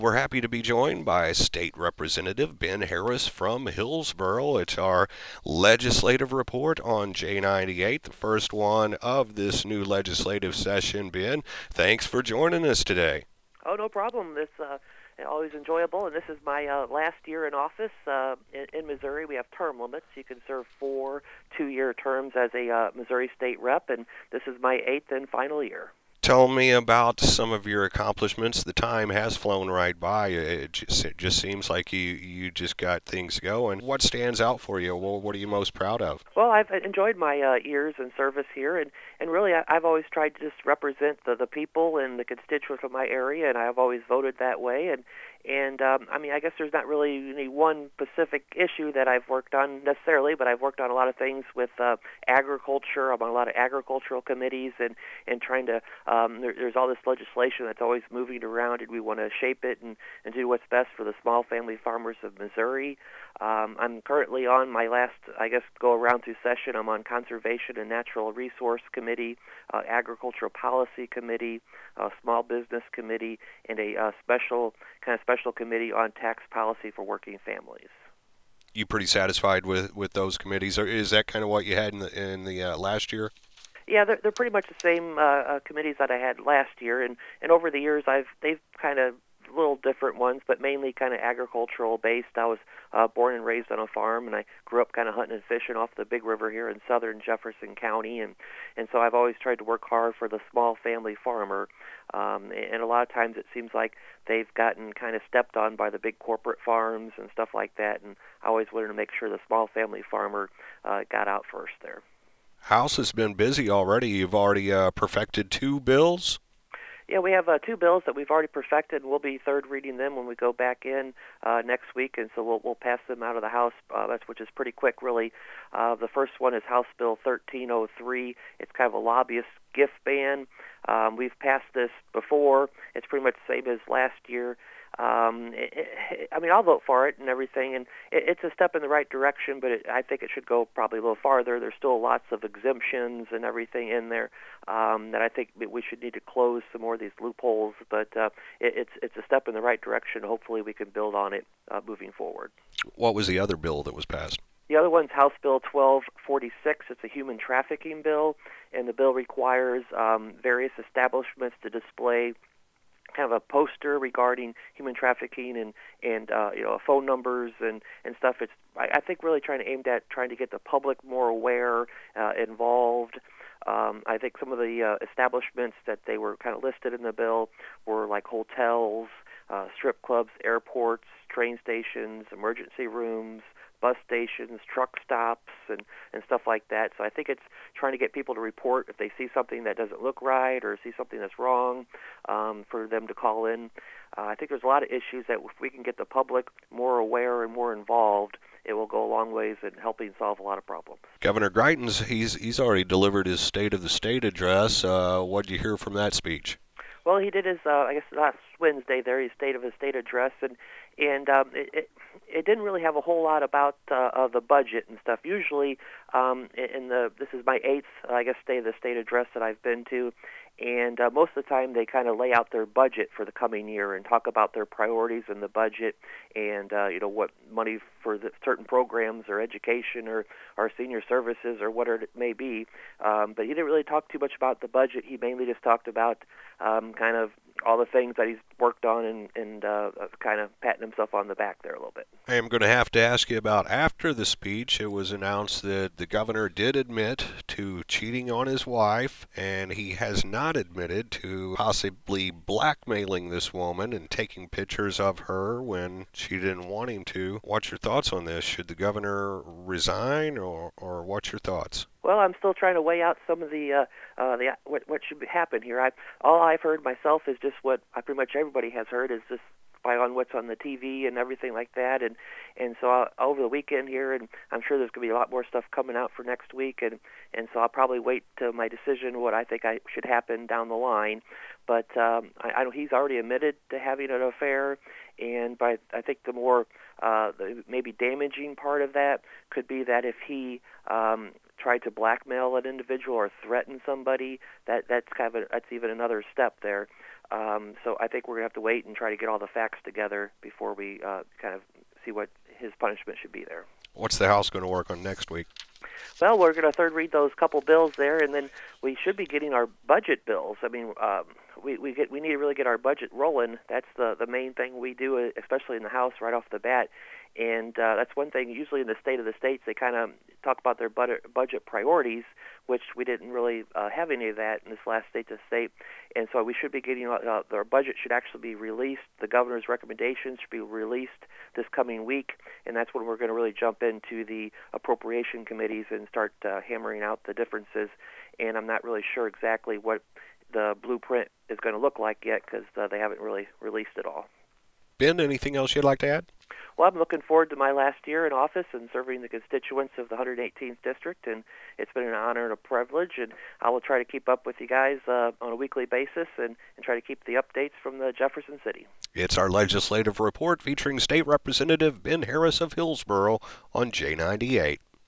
We're happy to be joined by State Representative Ben Harris from Hillsborough. It's our legislative report on J98, the first one of this new legislative session. Ben, thanks for joining us today. Oh, no problem. This always enjoyable, and this is my last year in office. In Missouri, we have term limits. You can serve 4 2-year terms as a Missouri state rep, and this is my eighth and final year. Tell me about some of your accomplishments. The time has flown right by. It just seems like you just got things going. What stands out for you? Well, what are you most proud of? Well, I've enjoyed my years in service here, and really I've always tried to just represent the people and the constituents of my area, and I've always voted that way. And I mean, I guess there's not really any one specific issue that I've worked on necessarily, but I've worked on a lot of things with agriculture. I'm on a lot of agricultural committees, and trying to there's all this legislation that's always moving around, and we want to shape it and do what's best for the small family farmers of Missouri. I'm currently on my last, I guess, go around through session. I'm on Conservation and Natural Resource Committee, Agricultural Policy Committee, Small Business Committee, and a special committee on tax policy for working families. You pretty satisfied with those committees, or is that kind of what you had in the last year? Yeah, they're pretty much the same committees that I had last year, and over the years they've kind of little different ones, but mainly kind of agricultural based. I was born and raised on a farm, and I grew up kind of hunting and fishing off the big river here in southern Jefferson County, and so I've always tried to work hard for the small family farmer. And a lot of times it seems like they've gotten kind of stepped on by the big corporate farms and stuff like that, and I always wanted to make sure the small family farmer got out first there. House has been busy already. You've already perfected two bills. Yeah, we have two bills that we've already perfected, and we'll be third reading them when we go back in next week, and so we'll pass them out of the House, which is pretty quick, really. The first one is House Bill 1303. It's kind of a lobbyist gift ban. We've passed this before. It's pretty much the same as last year. I mean, I'll vote for it and everything, and it's a step in the right direction, but I think it should go probably a little farther. There's still lots of exemptions and everything in there that I think that we should need to close some more of these loopholes, but it's a step in the right direction. Hopefully we can build on it moving forward. What was the other bill that was passed? The other one's House Bill 1246. It's a human trafficking bill, and the bill requires various establishments to display kind of a poster regarding human trafficking and phone numbers and stuff. It's I think really trying to get the public more aware, involved. I think some of the establishments that they were kind of listed in the bill were like hotels, strip clubs, airports, train stations, emergency rooms, bus stations, truck stops, and stuff like that. So I think it's trying to get people to report if they see something that doesn't look right or see something that's wrong, for them to call in. I think there's a lot of issues that if we can get the public more aware and more involved, it will go a long ways in helping solve a lot of problems. Governor Greitens, he's already delivered his State of the State address. What did you hear from that speech? Well, he did his, I guess last Wednesday there, his state address, and it didn't really have a whole lot about the budget and stuff. Usually, this is my eighth, I guess, State of the State address that I've been to, and most of the time they kind of lay out their budget for the coming year and talk about their priorities in the budget and what money for the certain programs or education or senior services or whatever it may be. But he didn't really talk too much about the budget. He mainly just talked about kind of all the things that he's worked on and kind of patting himself on the back there a little bit. I am going to have to ask you about after the speech. It was announced that the governor did admit to cheating on his wife, and he has not admitted to possibly blackmailing this woman and taking pictures of her when she didn't want him to. What's your thoughts on this? Should the governor resign, or what's your thoughts? Well, I'm still trying to weigh out some of the what should happen here. All I've heard myself is just what pretty much everybody has heard is just by on what's on the TV and everything like that, and so over the weekend here, and I'm sure there's going to be a lot more stuff coming out for next week, and so I'll probably wait till my decision what I think I should happen down the line. But I know he's already admitted to having an affair, and but I think the more the maybe damaging part of that could be that if he tried to blackmail an individual or threaten somebody, that's even another step there. So I think we're going to have to wait and try to get all the facts together before we kind of see what his punishment should be there. What's the House going to work on next week? Well, we're going to third read those couple bills there, and then we should be getting our budget bills. I mean, we need to really get our budget rolling. That's the main thing we do, especially in the House right off the bat. And that's one thing. Usually in the State of the States, they kind of talk about their budget priorities, which we didn't really have any of that in this last State to State. And so we should be getting our budget should actually be released. The governor's recommendations should be released this coming week, and that's when we're going to really jump into the appropriation committees and start hammering out the differences. And I'm not really sure exactly what the blueprint is going to look like yet because they haven't really released it all. Ben, anything else you'd like to add? Well, I'm looking forward to my last year in office and serving the constituents of the 118th District, and it's been an honor and a privilege, and I will try to keep up with you guys on a weekly basis and try to keep the updates from the Jefferson City. It's our legislative report featuring State Representative Ben Harris of Hillsborough on J98.